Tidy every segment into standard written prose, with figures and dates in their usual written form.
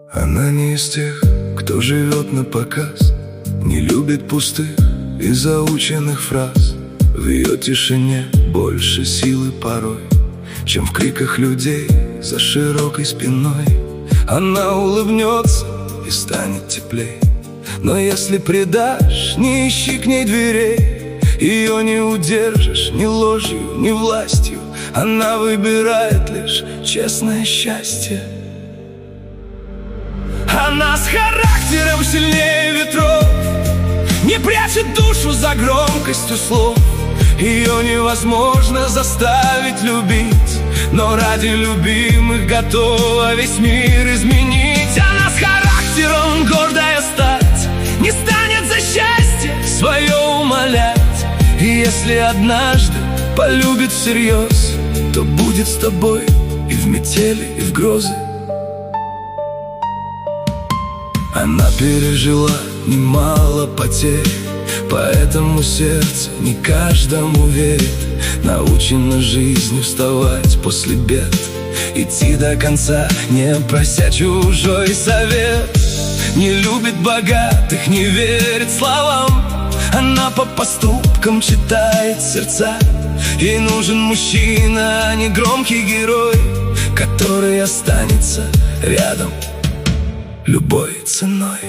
Она не из тех, кто живет на показ, не любит пустых и заученных фраз. В ее тишине больше силы порой, чем в криках людей за широкой спиной. Она улыбнется и станет теплей, но если предашь, не ищи к ней дверей. Ее не удержишь ни ложью, ни властью. Она выбирает лишь честное счастье. Она с характером сильнее ветров, не прячет душу за громкостью слов. Ее невозможно заставить любить, но ради любимых готова весь мир изменить. Она с характером гордая стать, не станет за счастье свое умолять. И если однажды полюбит всерьез, то будет с тобой и в метели, и в грозы. Она пережила немало потерь, поэтому сердце не каждому верит. Научена жизнью вставать после бед, идти до конца, не прося чужой совет. Не любит богатых, не верит словам, она по поступкам читает сердца. Ей нужен мужчина, а не громкий герой, который останется рядом любой ценой.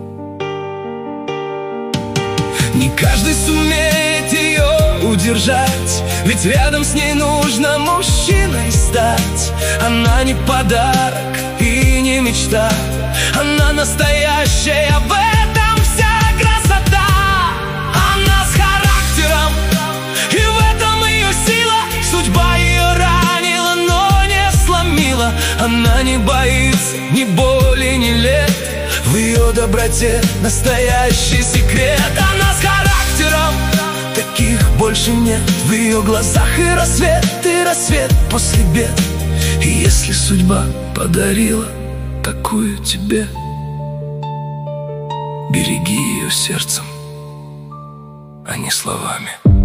Не каждый сумеет ее удержать, ведь рядом с ней нужно мужчиной стать. Она не подарок и не мечта, она настоящая, в этом вся красота. Она с характером, и в этом ее сила. Судьба ее ранила, но не сломила. Она не боится ни боли, ни лет, в ее доброте настоящий секрет. Она с характером, таких больше нет. В ее глазах и рассвет после бед. И если судьба подарила такую тебе, береги ее сердцем, а не словами.